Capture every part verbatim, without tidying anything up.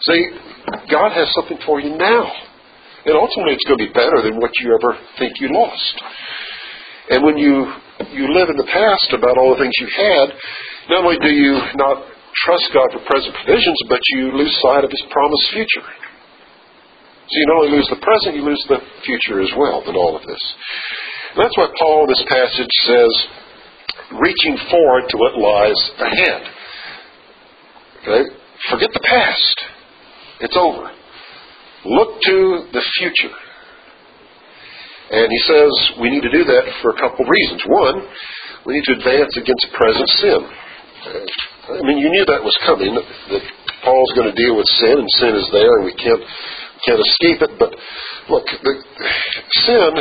See, God has something for you now. And ultimately it's going to be better than what you ever think you lost. And when you, you live in the past about all the things you had, not only do you not trust God for present provisions, but you lose sight of His promised future. So you not only lose the present, you lose the future as well in all of this. And that's why Paul in this passage says, reaching forward to what lies ahead. Okay? Forget the past. It's over. Look to the future. And he says we need to do that for a couple of reasons. One, we need to advance against present sin. I mean, you knew that was coming, that Paul's going to deal with sin, and sin is there, and we can't can't escape it. But look, the, sin,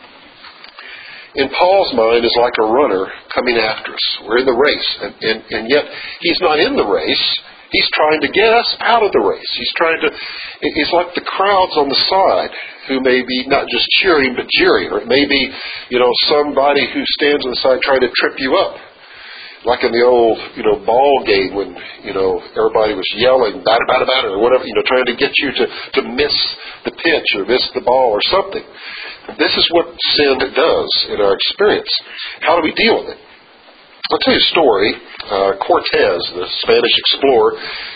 in Paul's mind, is like a runner coming after us. We're in the race, and, and, and yet he's not in the race. He's trying to get us out of the race. He's trying to, it's like the crowds on the side who may be not just cheering but jeering. Or it may be, you know, somebody who stands on the side trying to trip you up. Like in the old, you know, ball game when, you know, everybody was yelling, batter, batter, batter, or whatever, you know, trying to get you to, to miss the pitch or miss the ball or something. This is what sin does in our experience. How do we deal with it? I'll tell you a story. Uh, Cortez, the Spanish explorer,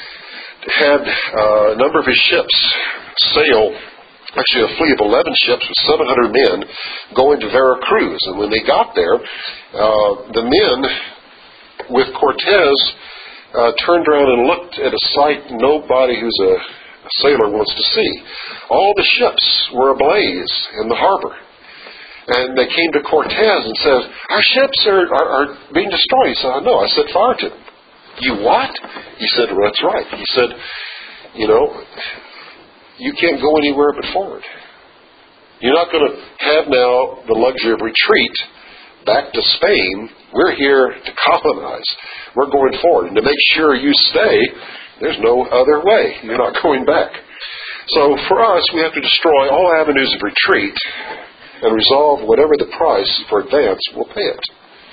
had uh, a number of his ships sail, actually a fleet of eleven ships with seven hundred men going to Veracruz. And when they got there, uh, the men with Cortez uh, turned around and looked at a sight nobody who's a, a sailor wants to see. All the ships were ablaze in the harbor. And they came to Cortez and said, our ships are, are, are being destroyed. He said, I know. I set fire to them. You what? He said, well, that's right. He said, you know, you can't go anywhere but forward. You're not going to have now the luxury of retreat back to Spain. We're here to colonize. We're going forward. And to make sure you stay, there's no other way. You're not going back. So for us, we have to destroy all avenues of retreat and resolve whatever the price for advance, we'll pay it.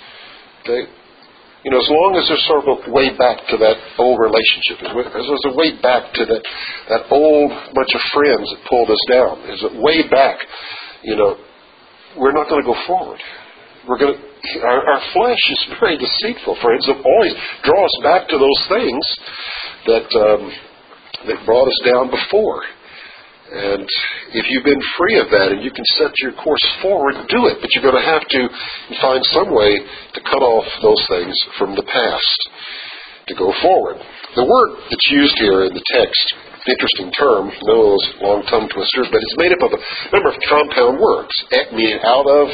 Okay? You know, as long as there's sort of a way back to that old relationship, as there's a way back to that, that old bunch of friends that pulled us down, there's a way back, you know, we're not going to go forward. We're going to, our, our flesh is very deceitful, friends. It'll always draw us back to those things that, um, that brought us down before. And if you've been free of that and you can set your course forward, do it. But you're going to have to find some way to cut off those things from the past to go forward. The word that's used here in the text, interesting term, no those long tongue twisters, but it's made up of a number of compound words. Et meaning out of,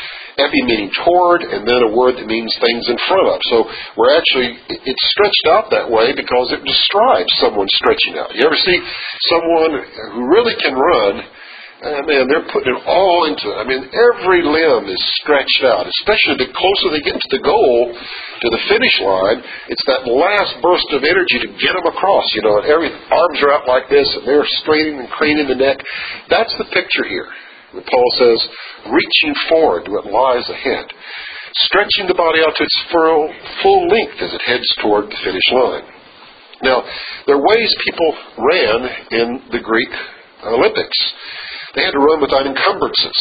epi meaning toward, and then a word that means things in front of. So we're actually, it's stretched out that way because it describes someone stretching out. You ever see someone who really can run, uh, man, they're putting it all into it. I mean, every limb is stretched out, especially the closer they get to the goal, to the finish line. It's that last burst of energy to get them across, you know, and every arms are out like this, and they're straining and craning the neck. That's the picture here. When Paul says, reaching forward to what lies ahead, stretching the body out to its full, full length as it heads toward the finish line. Now, there are ways people ran in the Greek Olympics. They had to run without encumbrances.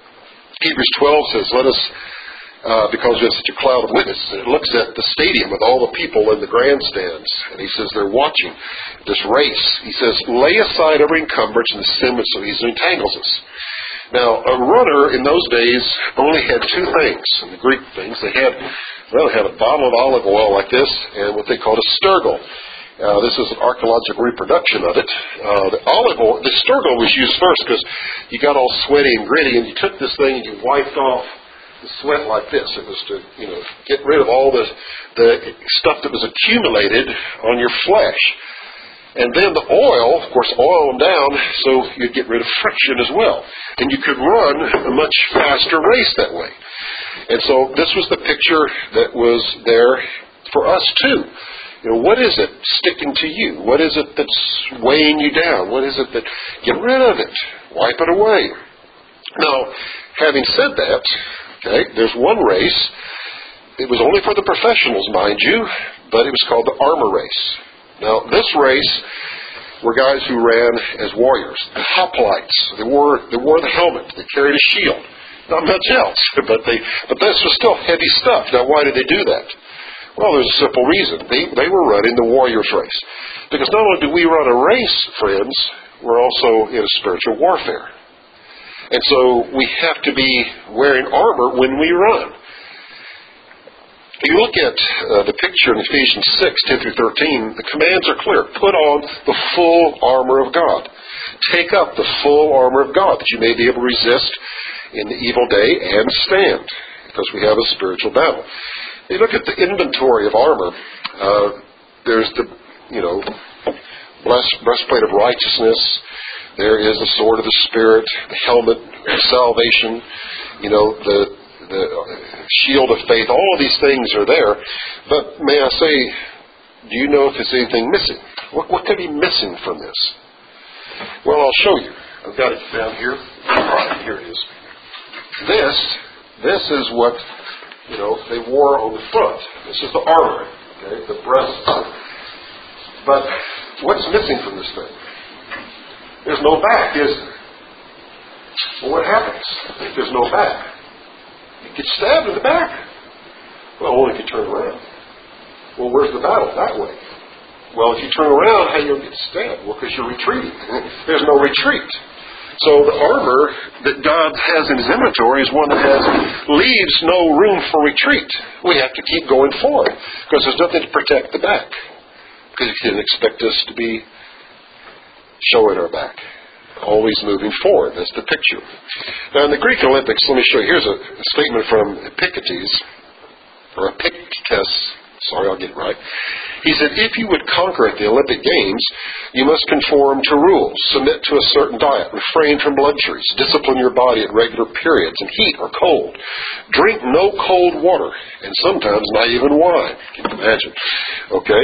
Hebrews twelve says, let us, uh, because we have such a cloud of witnesses, and it looks at the stadium with all the people in the grandstands, and he says they're watching this race. He says, lay aside every encumbrance and the sin which so easily entangles us. Now, a runner in those days only had two things. In the Greek things, they had, well, they had a bottle of olive oil like this and what they called a sturgill. Uh, this is an archaeological reproduction of it. Uh, the olive oil, the sturgill was used first because you got all sweaty and gritty, and you took this thing and you wiped off the sweat like this. It was to, you know, get rid of all the the stuff that was accumulated on your flesh. And then the oil, of course, oil them down so you'd get rid of friction as well. And you could run a much faster race that way. And so this was the picture that was there for us too. You know, what is it sticking to you? What is it that's weighing you down? What is it that, get rid of it. Wipe it away. Now, having said that, okay, there's one race. It was only for the professionals, mind you, but it was called the armor race. Now, this race were guys who ran as warriors. The hoplites, they wore, they wore the helmet, they carried a shield. Not much else, but they, but this was still heavy stuff. Now, why did they do that? Well, there's a simple reason. They, they were running the warrior's race. Because not only do we run a race, friends, we're also in a spiritual warfare. And so we have to be wearing armor when we run. You look at uh, the picture in Ephesians six, ten through thirteen, the commands are clear. Put on the full armor of God. Take up the full armor of God that you may be able to resist in the evil day and stand, because we have a spiritual battle. You look at the inventory of armor. Uh, there's the, you know, breastplate of righteousness. There is the sword of the Spirit, the helmet of salvation, you know, the the shield of faith. All of these things are there. But may I say, do you know if there's anything missing? What, what could be missing from this? Well, I'll show you. I've got it down here. All right, here it is. This, this is what, you know, they wore on the front. This is the armor, okay, the breast. But what's missing from this thing? There's no back, is there? Well, what happens if there's no back? You get stabbed in the back. Well, only if you turn around. Well, where's the battle? That way. Well, if you turn around, how you get stabbed? Well, because you're retreating. There's no retreat. So the armor that God has in His inventory is one that has leaves no room for retreat. We have to keep going forward because there's nothing to protect the back. Because He didn't expect us to be showing our back. Always moving forward. That's the picture. Now, in the Greek Olympics, let me show you. Here's a, a statement from Epictetus, or Epictetus. Sorry, I'll get it right. He said, if you would conquer at the Olympic Games, you must conform to rules, submit to a certain diet, refrain from luxuries, discipline your body at regular periods in heat or cold, drink no cold water, and sometimes not even wine. Can you imagine? Okay.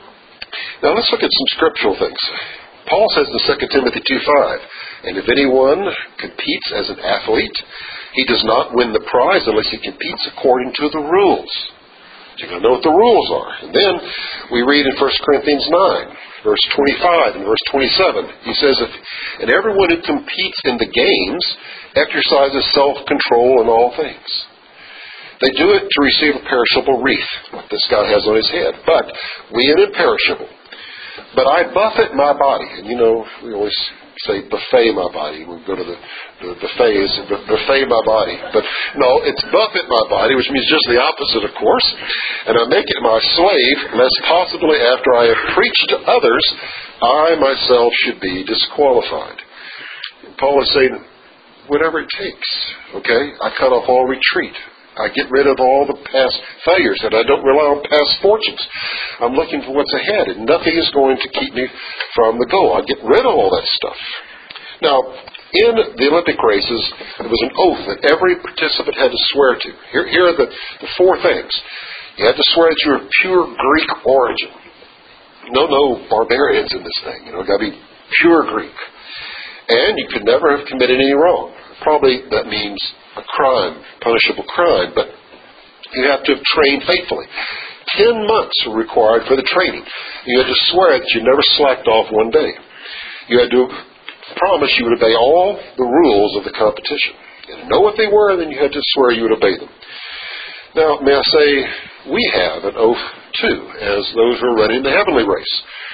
Now, let's look at some scriptural things. Paul says in Second Timothy two five, and if anyone competes as an athlete, he does not win the prize unless he competes according to the rules. You've got to know what the rules are. And then we read in First Corinthians nine, verse twenty-five and verse twenty-seven, he says, if, and everyone who competes in the games exercises self-control in all things. They do it to receive a perishable wreath, what this guy has on his head, but we an imperishable. But I buffet my body. And you know, we always say buffet my body. We go to the, the buffets, buffet my body. But no, it's buffet my body, which means just the opposite, of course. And I make it my slave, lest possibly after I have preached to others, I myself should be disqualified. And Paul is saying, whatever it takes, okay? I cut off all retreat. I get rid of all the past failures, and I don't rely on past fortunes. I'm looking for what's ahead, and nothing is going to keep me from the goal. I get rid of all that stuff. Now, in the Olympic races, there was an oath that every participant had to swear to. Here, here are the, the four things. You had to swear that you were of pure Greek origin. No, no barbarians in this thing. You know, got to be pure Greek. And you could never have committed any wrong. Probably that means a crime, punishable crime, but you have to have trained faithfully. Ten months were required for the training. You had to swear that you never slacked off one day. You had to promise you would obey all the rules of the competition. You had to know what they were, and then you had to swear you would obey them. Now, may I say, we have an oath too, as those who are running the heavenly race.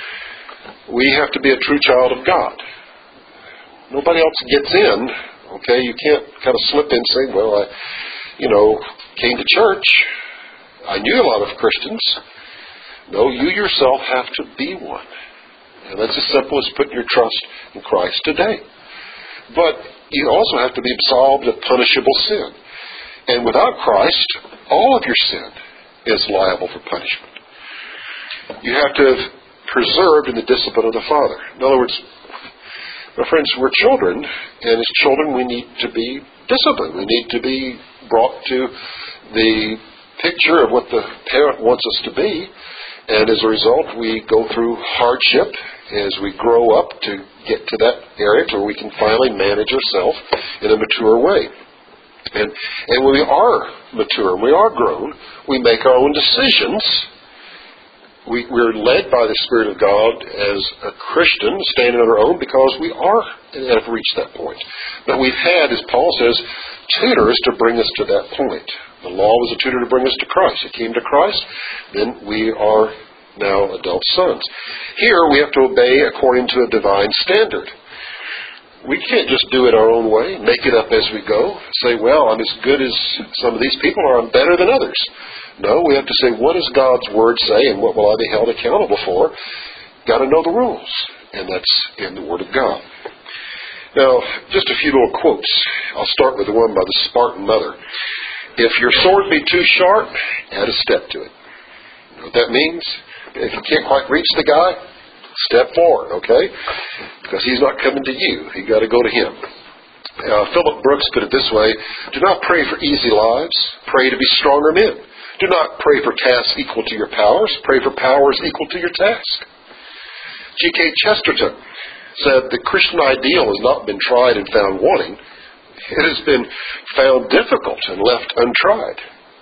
We have to be a true child of God. Nobody else gets in. Okay, you can't kind of slip in and say, well, I, you know, came to church. I knew a lot of Christians. No, you yourself have to be one. And that's as simple as putting your trust in Christ today. But you also have to be absolved of punishable sin. And without Christ, all of your sin is liable for punishment. You have to have preserved in the discipline of the Father. In other words, my friends, we're children, and as children we need to be disciplined. We need to be brought to the picture of what the parent wants us to be, and as a result we go through hardship as we grow up to get to that area to where we can finally manage ourselves in a mature way. And, and when we are mature, we are grown, we make our own decisions We, we're led by the Spirit of God as a Christian, standing on our own, because we are have reached that point. But we've had, as Paul says, tutors to bring us to that point. The law was a tutor to bring us to Christ. It came to Christ, then we are now adult sons. Here we have to obey according to a divine standard. We can't just do it our own way, make it up as we go, say, well, I'm as good as some of these people, or I'm better than others. No, we have to say, what does God's Word say, and what will I be held accountable for? Got to know the rules, and that's in the Word of God. Now, just a few little quotes. I'll start with the one by the Spartan mother. If your sword be too sharp, add a step to it. You know what that means? If you can't quite reach the guy, step forward, okay? Because he's not coming to you. You've got to go to him. Uh, Philip Brooks put it this way: do not pray for easy lives. Pray to be stronger men. Do not pray for tasks equal to your powers. Pray for powers equal to your task. G K Chesterton said the Christian ideal has not been tried and found wanting. It has been found difficult and left untried.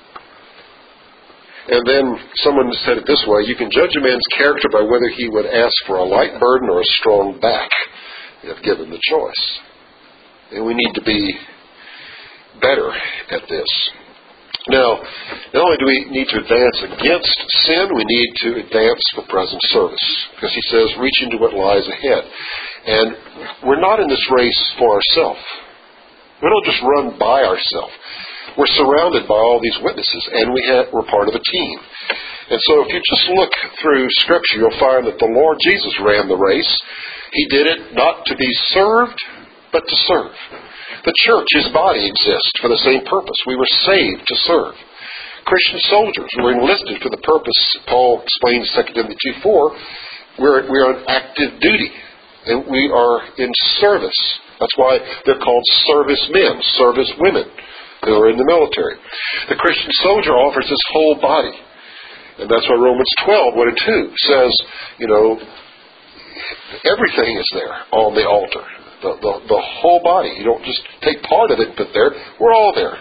And then someone said it this way: you can judge a man's character by whether he would ask for a light burden or a strong back if given the choice. And we need to be better at this. Now, not only do we need to advance against sin, we need to advance for present service. Because he says, reach into what lies ahead. And we're not in this race for ourselves. We don't just run by ourselves. We're surrounded by all these witnesses, and we have, we're part of a team. And so if you just look through Scripture, you'll find that the Lord Jesus ran the race. He did it not to be served, but to serve. The church, his body, exists for the same purpose. We were saved to serve. Christian soldiers were enlisted for the purpose, Paul explains in Second Timothy two four, we're, we're on active duty, and we are in service. That's why they're called service men, service women who are in the military. The Christian soldier offers his whole body. And that's why Romans twelve, one and two says, you know, everything is there on the altar. The, the, the whole body. You don't just take part of it and put there. We're all there.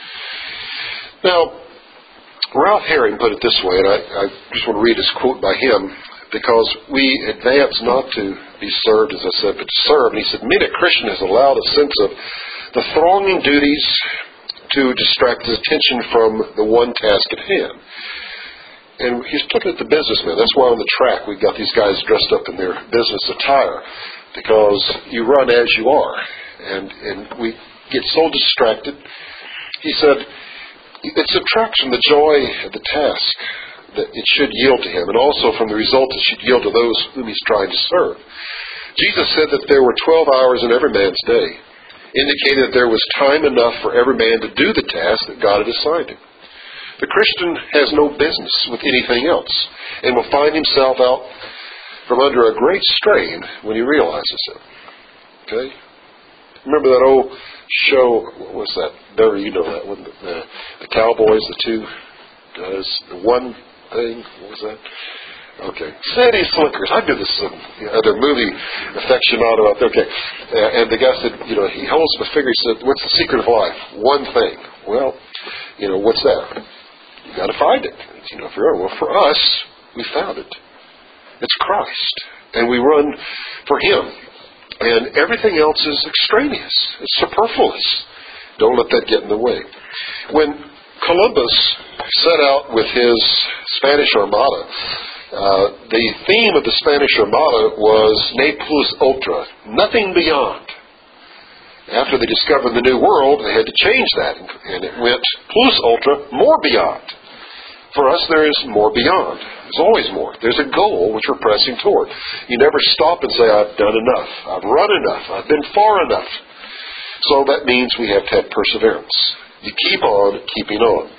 Now, Ralph Herring put it this way, and I, I just want to read this quote by him, because we advance not to be served, as I said, but to serve. And he said, many a Christian has allowed a sense of the thronging duties to distract his attention from the one task at hand. And he's looking at the businessmen. That's why on the track we've got these guys dressed up in their business attire, because you run as you are. And, and we get so distracted. He said, it subtracts from the joy of the task that it should yield to him, and also from the result it should yield to those whom he's trying to serve. Jesus said that there were twelve hours in every man's day, indicating that there was time enough for every man to do the task that God had assigned him. The Christian has no business with anything else, and will find himself out from under a great strain when he realizes it. Okay? Remember that old show, what was that? There, you know that one. The, the Cowboys, the two guys, the one thing, what was that? Okay. City Slickers. I do this um, other movie aficionado out there. Okay. Uh, and the guy said, you know, he holds up a finger. He said, what's the secret of life? One thing. Well, you know, what's that? You got to find it. You know, for, well, for us, we found it. It's Christ. And we run for Him. And everything else is extraneous. It's superfluous. Don't let that get in the way. When Columbus set out with his Spanish Armada, uh, the theme of the Spanish Armada was Ne plus ultra, nothing beyond. After they discovered the New World, they had to change that, and it went plus ultra, more beyond. For us, there is more beyond. There's always more. There's a goal which we're pressing toward. You never stop and say, I've done enough. I've run enough. I've been far enough. So that means we have to have perseverance. You keep on keeping on.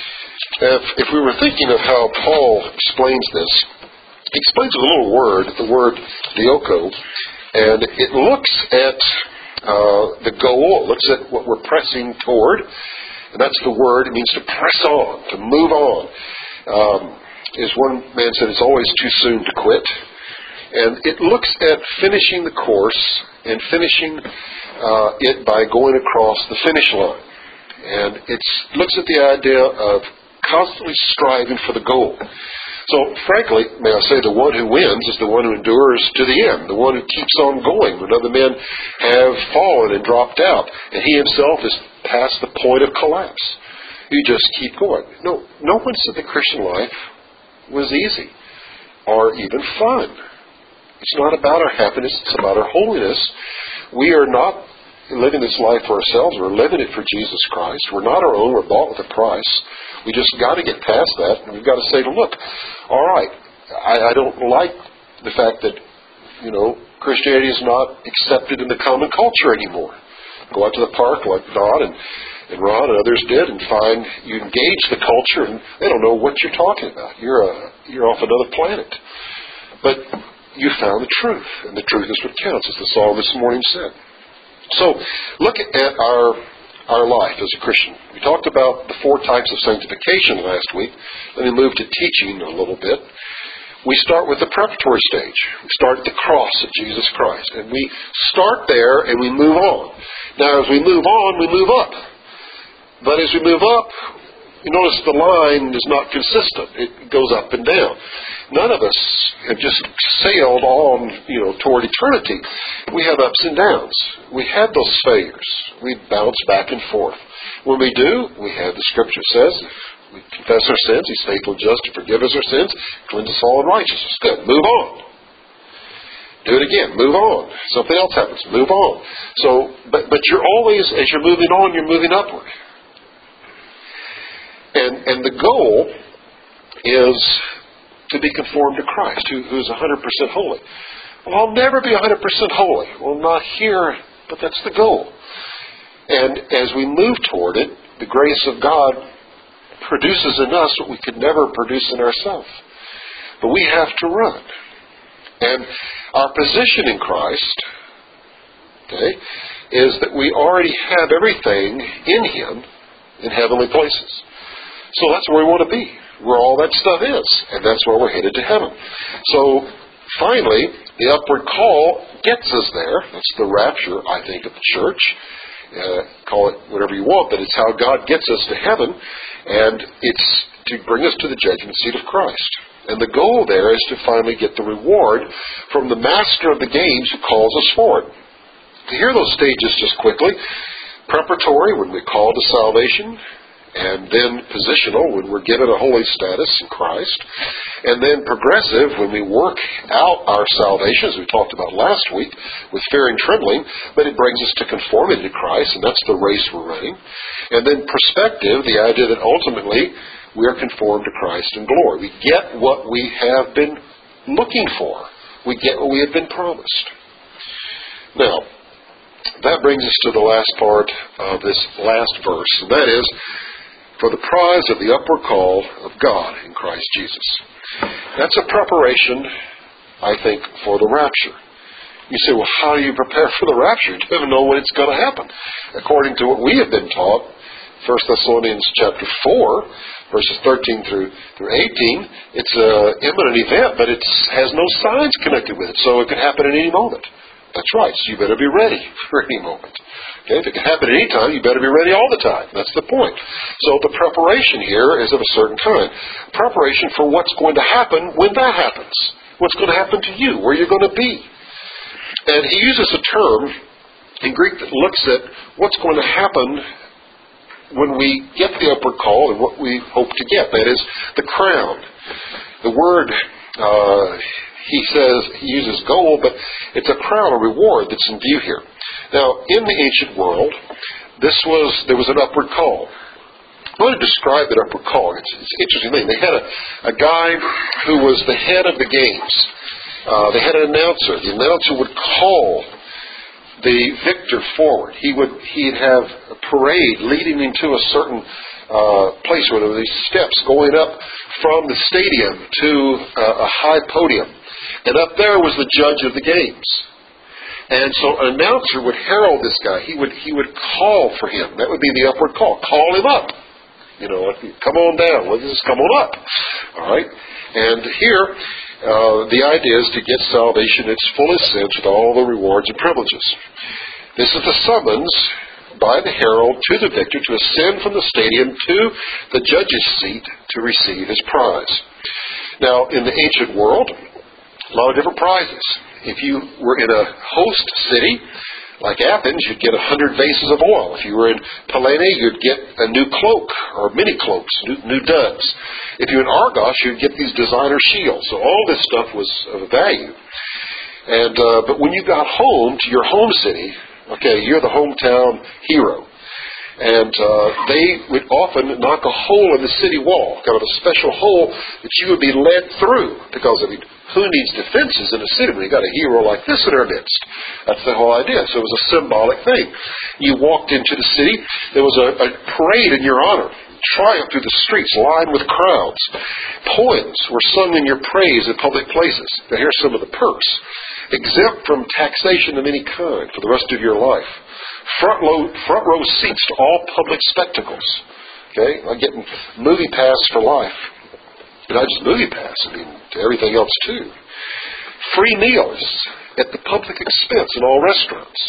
If, if we were thinking of how Paul explains this, he explains a little word, the word dioko, and it looks at uh, the goal, it looks at what we're pressing toward, and that's the word. It means to press on, to move on. Um, as one man said, it's always too soon to quit. And it looks at finishing the course and finishing uh, it by going across the finish line. And it looks at the idea of constantly striving for the goal. So, frankly, may I say, the one who wins is the one who endures to the end, the one who keeps on going when other men have fallen and dropped out, and he himself is past the point of collapse. You just keep going. No, no one said the Christian life was easy or even fun. It's not about our happiness, it's about our holiness. We are not living this life for ourselves, we're living it for Jesus Christ. We're not our own, we're bought with a price. We just got to get past that, and we've got to say, look, all right, I, I don't like the fact that, you know, Christianity is not accepted in the common culture anymore. Go out to the park like Don and, and Ron and others did and find you engage the culture, and they don't know what you're talking about. You're a, you're off another planet. But you found the truth, and the truth is what counts, as the song this morning said. So, look at our our life as a Christian. We talked about the four types of sanctification last week. Let me move to teaching a little bit. We start with the preparatory stage. We start at the cross of Jesus Christ. And we start there and we move on. Now, as we move on, we move up. But as we move up, you notice the line is not consistent. It goes up and down. None of us have just sailed on, you know, toward eternity. We have ups and downs. We have those failures. We bounce back and forth. When we do, we have the Scripture says, if we confess our sins, He's faithful and just to forgive us our sins, cleanse us all unrighteousness. Good. Move on. Do it again. Move on. Something else happens. Move on. So, but but you're always, as you're moving on, you're moving upward. And and the goal is to be conformed to Christ, who, who's one hundred percent holy. Well, I'll never be one hundred percent holy. Well, not here, but that's the goal. And as we move toward it, the grace of God produces in us what we could never produce in ourselves. But we have to run. And our position in Christ, okay, is that we already have everything in Him in heavenly places. So that's where we want to be, where all that stuff is, and that's where we're headed to heaven. So, finally, the upward call gets us there. That's the rapture, I think, of the church. Uh, call it whatever you want, but it's how God gets us to heaven, and it's to bring us to the judgment seat of Christ. And the goal there is to finally get the reward from the master of the games who calls us forward. To hear those stages just quickly: preparatory, when we call to salvation, and then positional, when we're given a holy status in Christ, and then progressive, when we work out our salvation, as we talked about last week, with fear and trembling, but it brings us to conformity to Christ, and that's the race we're running. And then perspective, the idea that ultimately we are conformed to Christ in glory. We get what we have been looking for. We get what we have been promised. Now, that brings us to the last part of this last verse, and that is, for the prize of the upward call of God in Christ Jesus. That's a preparation, I think, for the rapture. You say, well, how do you prepare for the rapture? You don't even know when it's going to happen. According to what we have been taught, First Thessalonians chapter four, verses thirteen through, through eighteen, it's an imminent event, but it has no signs connected with it, so it could happen at any moment. That's right, so you better be ready for any moment. Okay, if it can happen any time, you better be ready all the time. That's the point. So the preparation here is of a certain kind. Preparation for what's going to happen when that happens. What's going to happen to you, where you're going to be. And he uses a term in Greek that looks at what's going to happen when we get the upward call and what we hope to get. That is, the crown. The word, uh, he says, he uses gold, but it's a crown, a reward that's in view here. Now, in the ancient world, this was there was an upward call. I want to describe that upward call. It's, it's an interesting thing. They had a, a guy who was the head of the games. Uh, they had an announcer. The announcer would call the victor forward. He would he'd have a parade leading into a certain uh, place where there were these steps going up from the stadium to uh, a high podium. And up there was the judge of the games. And so an announcer would herald this guy. He would he would call for him. That would be the upward call. Call him up. You know, come on down. Let's just come on up. All right. And here, uh, the idea is to get salvation in its fullest sense with all the rewards and privileges. This is the summons by the herald to the victor to ascend from the stadium to the judge's seat to receive his prize. Now, in the ancient world, a lot of different prizes. If you were in a host city, like Athens, you'd get a hundred vases of oil. If you were in Pellene, you'd get a new cloak, or many cloaks, new, new duds. If you were in Argos, you'd get these designer shields. So all this stuff was of value. And uh, but when you got home to your home city, okay, you're the hometown hero. And uh, they would often knock a hole in the city wall, kind of a special hole that you would be led through. Because, I mean, who needs defenses in a city when you got a hero like this in our midst? That's the whole idea. So it was a symbolic thing. You walked into the city, there was a, a parade in your honor. Triumph through the streets, lined with crowds. Poems were sung in your praise at public places. Now here's some of the perks. Exempt from taxation of any kind for the rest of your life. Front row, front row seats to all public spectacles. Okay, I'm getting movie pass for life. And not just movie pass, I mean, to everything else too. Free meals at the public expense in all restaurants.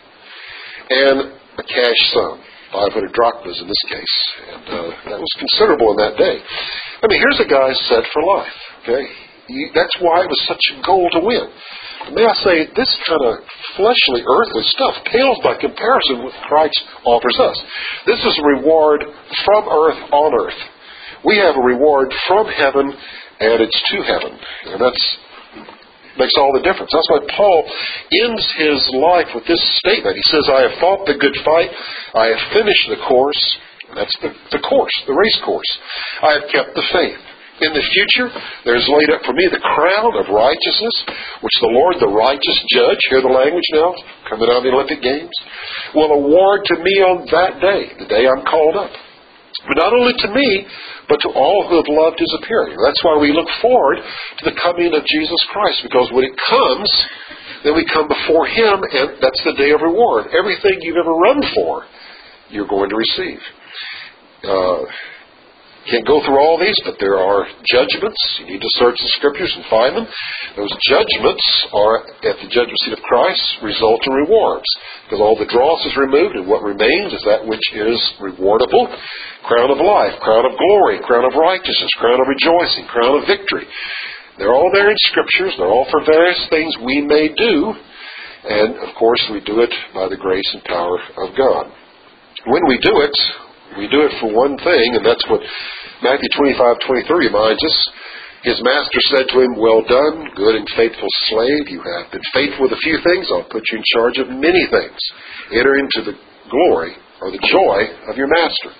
And a cash sum, five hundred drachmas in this case. And uh, that was considerable in that day. I mean, here's a guy set for life. Okay, he, that's why it was such a goal to win. May I say, this kind of fleshly, earthly stuff pales by comparison with what Christ offers us. This is a reward from earth on earth. We have a reward from heaven, and it's to heaven. And that makes all the difference. That's why Paul ends his life with this statement. He says, I have fought the good fight. I have finished the course. And that's the, the course, the race course. I have kept the faith. In the future, there is laid up for me the crown of righteousness, which the Lord, the righteous judge, hear the language now, coming out of the Olympic Games, will award to me on that day, the day I'm called up. But not only to me, but to all who have loved His appearing. That's why we look forward to the coming of Jesus Christ, because when it comes, then we come before Him, and that's the day of reward. Everything you've ever run for, you're going to receive. Uh... Can't go through all these, but there are judgments. You need to search the Scriptures and find them. Those judgments are, at the judgment seat of Christ, result in rewards. Because all the dross is removed, and what remains is that which is rewardable. Crown of life, crown of glory, crown of righteousness, crown of rejoicing, crown of victory. They're all there in Scriptures. They're all for various things we may do. And, of course, we do it by the grace and power of God. When we do it, we do it for one thing, and that's what Matthew twenty-five twenty-three reminds us. His master said to him, well done, good and faithful slave. You have been faithful with a few things. I'll put you in charge of many things. Enter into the glory or the joy of your master.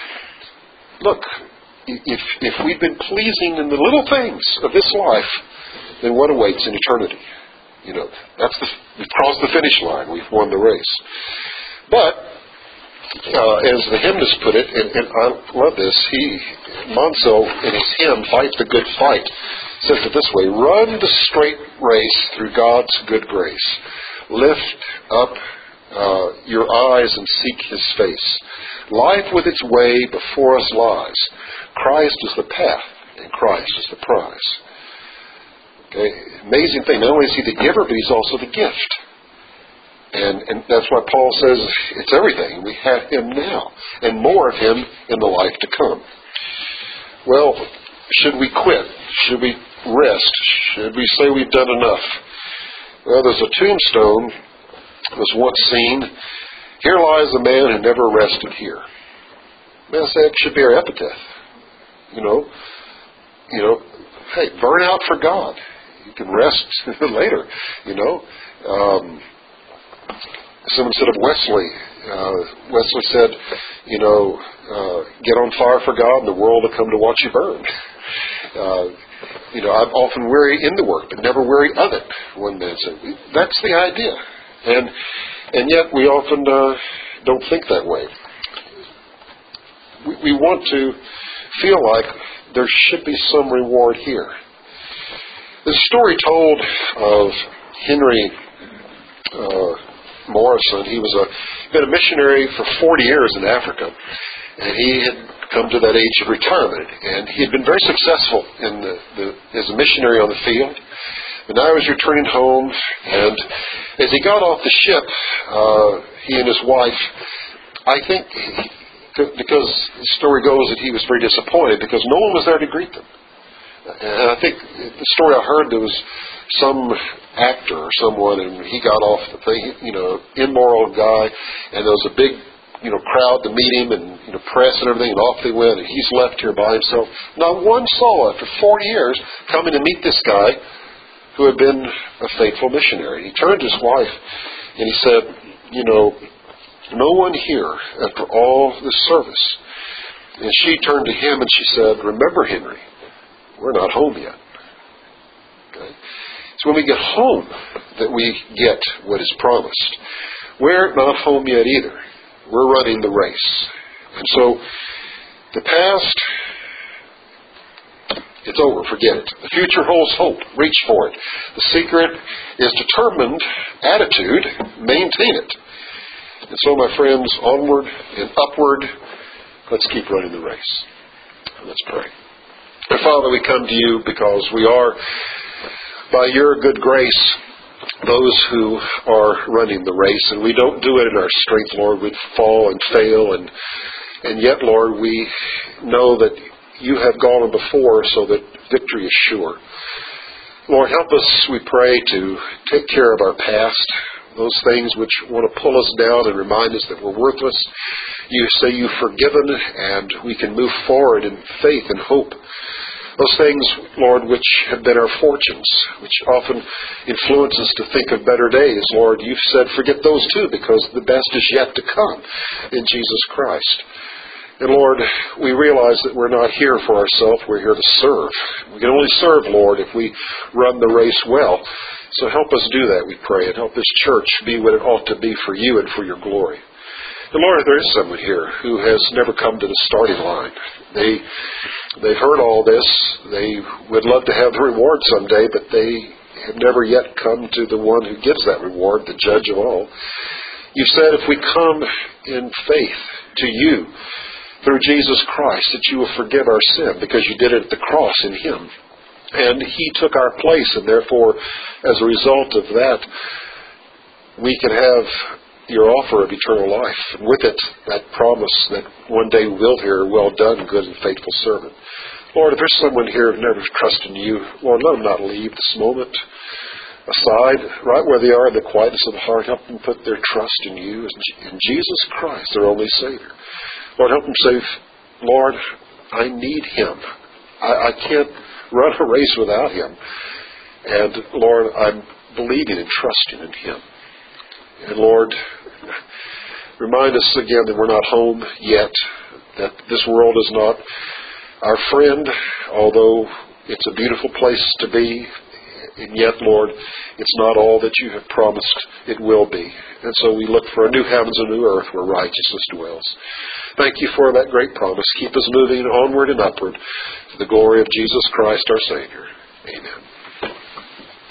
Look, if, if we've been pleasing in the little things of this life, then what awaits in eternity? You know, that's the, we've crossed the finish line. We've won the race. But Uh, as the hymnist put it, and, and I love this, he, Monso, in his hymn, Fight the Good Fight, says it this way, run the straight race through God's good grace. Lift up uh, your eyes and seek His face. Life with its way before us lies. Christ is the path, and Christ is the prize. Okay, amazing thing. Not only is He the giver, but He's also the gift. And, and that's why Paul says it's everything. We have Him now, and more of Him in the life to come. Well, should we quit? Should we rest? Should we say we've done enough? Well, there's a tombstone that was once seen. Here lies a man who never rested here. Man, I say it should be our epitaph. You know, you know, hey, burn out for God. You can rest later. You know. Um, Someone said of Wesley, uh, Wesley said, you know, uh, get on fire for God and the world will come to watch you burn. Uh, you know, I'm often weary in the work, but never weary of it, one man said. That's the idea. And and yet we often uh, don't think that way. We, we want to feel like there should be some reward here. The story told of Henry uh, Morrison. He was a been a missionary for forty years in Africa, and he had come to that age of retirement, and he had been very successful in the, the as a missionary on the field. But now he was returning home, and as he got off the ship, uh, he and his wife, I think, because the story goes that he was very disappointed because no one was there to greet them. And I think the story I heard, there was some actor or someone, and he got off the thing, you know, immoral guy, and there was a big, you know, crowd to meet him, and, you know, press and everything, and off they went, and he's left here by himself. Not one soul, after forty years, coming to meet this guy who had been a faithful missionary. He turned to his wife, and he said, you know, no one here after all this service. And she turned to him and she said, remember, Henry, we're not home yet. Okay? It's when we get home that we get what is promised. We're not home yet either. We're running the race. And so the past, it's over. Forget it. The future holds hope. Reach for it. The secret is determined attitude. Maintain it. And so, my friends, onward and upward, let's keep running the race. Let's pray. And Father, we come to you because we are, by your good grace, those who are running the race. And we don't do it in our strength, Lord. We'd fall and fail. And, and yet, Lord, we know that you have gone before so that victory is sure. Lord, help us, we pray, to take care of our past, those things which want to pull us down and remind us that we're worthless. You say you've forgiven and we can move forward in faith and hope. Those things, Lord, which have been our fortunes, which often influence us to think of better days, Lord, you've said forget those too because the best is yet to come in Jesus Christ. And Lord, we realize that we're not here for ourselves, we're here to serve. We can only serve, Lord, if we run the race well. So help us do that, we pray, and help this church be what it ought to be for you and for your glory. And Lord, if there is someone here who has never come to the starting line, they, they've heard all this, they would love to have the reward someday, but they have never yet come to the one who gives that reward, the judge of all. You said if we come in faith to you through Jesus Christ, that you will forgive our sin because you did it at the cross in him. And he took our place, and therefore, as a result of that, we can have your offer of eternal life. And with it, that promise that one day we will hear, well done, good and faithful servant. Lord, if there's someone here who's never trusted in you, Lord, let them not leave this moment aside, right where they are in the quietness of the heart. Help them put their trust in you, in Jesus Christ, their only Savior. Lord, help them say, Lord, I need him. I, I can't run a race without him. And Lord, I'm believing and trusting in him. And Lord, remind us again that we're not home yet, that this world is not our friend, although it's a beautiful place to be. And yet, Lord, it's not all that you have promised it will be. And so we look for a new heavens and new earth where righteousness dwells. Thank you for that great promise. Keep us moving onward and upward to the glory of Jesus Christ our Savior. Amen.